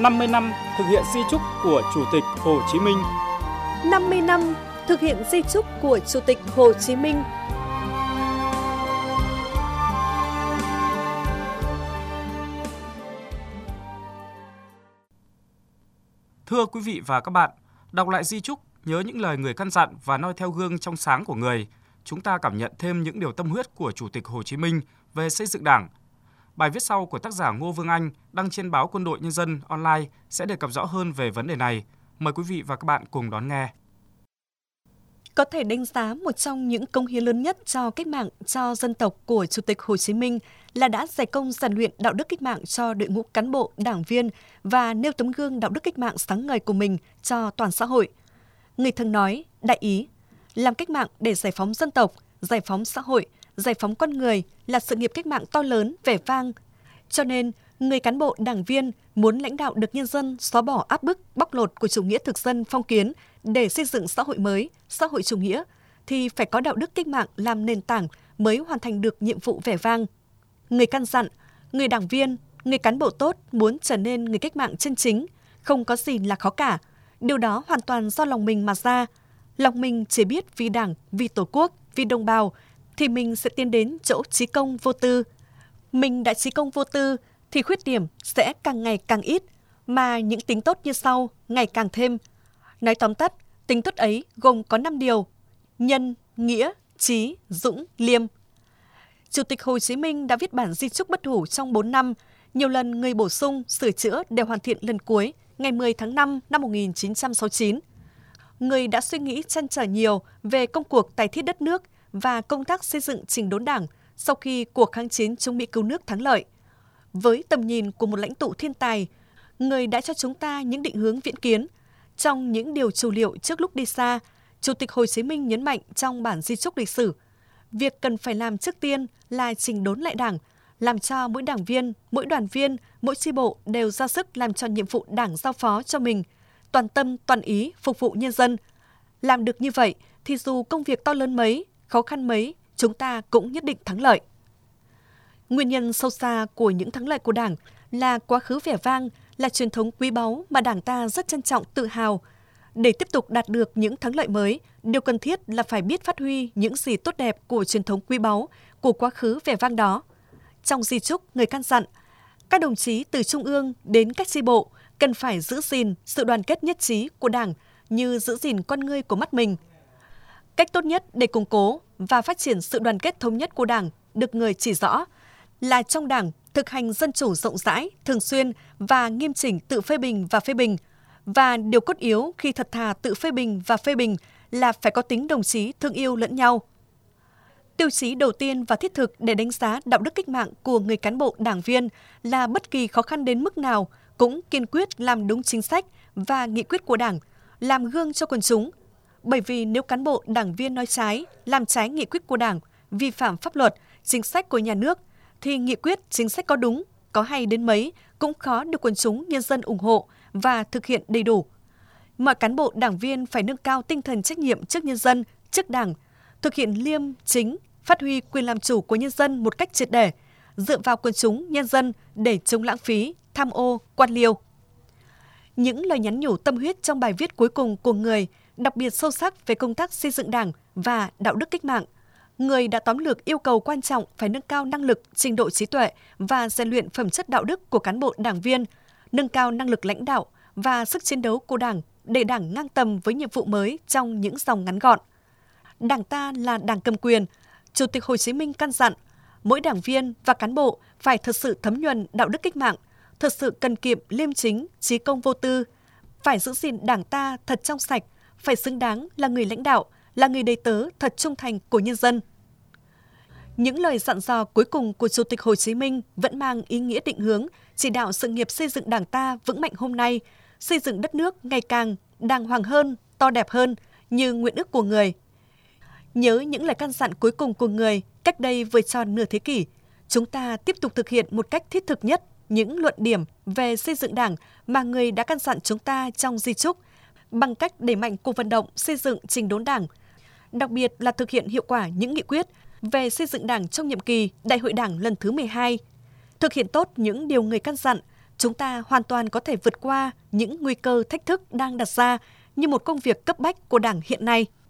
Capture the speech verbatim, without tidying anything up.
năm mươi năm thực hiện di chúc của Chủ tịch Hồ Chí Minh. năm mươi năm thực hiện di chúc của Chủ tịch Hồ Chí Minh. Thưa quý vị và các bạn, đọc lại di chúc, nhớ những lời người căn dặn và noi theo gương trong sáng của người, chúng ta cảm nhận thêm những điều tâm huyết của Chủ tịch Hồ Chí Minh về xây dựng Đảng. Bài viết sau của tác giả Ngô Vương Anh đăng trên báo Quân đội Nhân dân online sẽ đề cập rõ hơn về vấn đề này. Mời quý vị và các bạn cùng đón nghe. Có thể đánh giá một trong những công hiến lớn nhất cho cách mạng, cho dân tộc của Chủ tịch Hồ Chí Minh là đã dày công rèn luyện đạo đức cách mạng cho đội ngũ cán bộ, đảng viên và nêu tấm gương đạo đức cách mạng sáng ngời của mình cho toàn xã hội. Người thường nói, đại ý, làm cách mạng để giải phóng dân tộc, giải phóng xã hội, giải phóng con người là sự nghiệp cách mạng to lớn, vẻ vang. Cho nên, người cán bộ, đảng viên muốn lãnh đạo được nhân dân xóa bỏ áp bức, bóc lột của chủ nghĩa thực dân phong kiến để xây dựng xã hội mới, xã hội chủ nghĩa, thì phải có đạo đức cách mạng làm nền tảng mới hoàn thành được nhiệm vụ vẻ vang. Người căn dặn, người đảng viên, người cán bộ tốt muốn trở nên người cách mạng chân chính, không có gì là khó cả. Điều đó hoàn toàn do lòng mình mà ra. Lòng mình chỉ biết vì Đảng, vì Tổ quốc, vì đồng bào, thì mình sẽ tiến đến chỗ chí công vô tư. Mình đã chí công vô tư, thì khuyết điểm sẽ càng ngày càng ít, mà những tính tốt như sau ngày càng thêm. Nói tóm tắt, tính tốt ấy gồm có năm điều: nhân, nghĩa, trí, dũng, liêm. Chủ tịch Hồ Chí Minh đã viết bản di chúc bất hủ trong bốn năm, nhiều lần người bổ sung, sửa chữa để hoàn thiện lần cuối ngày mười tháng năm năm một nghìn chín trăm sáu mươi chín. Người đã suy nghĩ trăn trở nhiều về công cuộc tái thiết đất nước và công tác xây dựng chỉnh đốn Đảng sau khi cuộc kháng chiến chống Mỹ cứu nước thắng lợi. Với tầm nhìn của một lãnh tụ thiên tài, người đã cho chúng ta những định hướng viễn kiến. Trong những điều chủ liệu trước lúc đi xa, Chủ tịch Hồ Chí Minh nhấn mạnh trong bản di chúc lịch sử, việc cần phải làm trước tiên là chỉnh đốn lại Đảng, làm cho mỗi đảng viên, mỗi đoàn viên, mỗi chi bộ đều ra sức làm tròn nhiệm vụ Đảng giao phó cho mình, toàn tâm, toàn ý phục vụ nhân dân. Làm được như vậy thì dù công việc to lớn mấy, khó khăn mấy, chúng ta cũng nhất định thắng lợi. Nguyên nhân sâu xa của những thắng lợi của Đảng là quá khứ vẻ vang, là truyền thống quý báu mà Đảng ta rất trân trọng, tự hào. Để tiếp tục đạt được những thắng lợi mới, điều cần thiết là phải biết phát huy những gì tốt đẹp của truyền thống quý báu, của quá khứ vẻ vang đó. Trong di chúc, người căn dặn, các đồng chí từ Trung ương đến các chi bộ cần phải giữ gìn sự đoàn kết nhất trí của Đảng như giữ gìn con ngươi của mắt mình. Cách tốt nhất để củng cố và phát triển sự đoàn kết thống nhất của Đảng được người chỉ rõ là trong Đảng thực hành dân chủ rộng rãi, thường xuyên và nghiêm chỉnh tự phê bình và phê bình. Và điều cốt yếu khi thật thà tự phê bình và phê bình là phải có tính đồng chí thương yêu lẫn nhau. Tiêu chí đầu tiên và thiết thực để đánh giá đạo đức cách mạng của người cán bộ đảng viên là bất kỳ khó khăn đến mức nào cũng kiên quyết làm đúng chính sách và nghị quyết của Đảng, làm gương cho quần chúng. Bởi vì nếu cán bộ đảng viên nói trái, làm trái nghị quyết của Đảng, vi phạm pháp luật, chính sách của nhà nước, thì nghị quyết, chính sách có đúng, có hay đến mấy cũng khó được quần chúng nhân dân ủng hộ và thực hiện đầy đủ. Mọi cán bộ đảng viên phải nâng cao tinh thần trách nhiệm trước nhân dân, trước Đảng, thực hiện liêm, chính, phát huy quyền làm chủ của nhân dân một cách triệt để, dựa vào quần chúng, nhân dân để chống lãng phí, tham ô, quan liêu. Những lời nhắn nhủ tâm huyết trong bài viết cuối cùng của người đặc biệt sâu sắc về công tác xây dựng Đảng và đạo đức cách mạng. Người đã tóm lược yêu cầu quan trọng phải nâng cao năng lực, trình độ trí tuệ và rèn luyện phẩm chất đạo đức của cán bộ đảng viên, nâng cao năng lực lãnh đạo và sức chiến đấu của Đảng để Đảng ngang tầm với nhiệm vụ mới trong những dòng ngắn gọn. Đảng ta là đảng cầm quyền, Chủ tịch Hồ Chí Minh căn dặn, mỗi đảng viên và cán bộ phải thật sự thấm nhuần đạo đức cách mạng, thật sự cần kiệm, liêm chính, chí công vô tư, phải giữ gìn Đảng ta thật trong sạch, phải xứng đáng là người lãnh đạo, là người đầy tớ thật trung thành của nhân dân. Những lời dặn dò cuối cùng của Chủ tịch Hồ Chí Minh vẫn mang ý nghĩa định hướng, chỉ đạo sự nghiệp xây dựng Đảng ta vững mạnh hôm nay, xây dựng đất nước ngày càng đàng hoàng hơn, to đẹp hơn như nguyện ước của người. Nhớ những lời căn dặn cuối cùng của người cách đây vừa tròn nửa thế kỷ, chúng ta tiếp tục thực hiện một cách thiết thực nhất những luận điểm về xây dựng Đảng mà người đã căn dặn chúng ta trong di chúc, bằng cách đẩy mạnh cuộc vận động xây dựng chỉnh đốn Đảng, đặc biệt là thực hiện hiệu quả những nghị quyết về xây dựng Đảng trong nhiệm kỳ Đại hội Đảng lần thứ mười hai. Thực hiện tốt những điều người căn dặn, chúng ta hoàn toàn có thể vượt qua những nguy cơ thách thức đang đặt ra như một công việc cấp bách của Đảng hiện nay.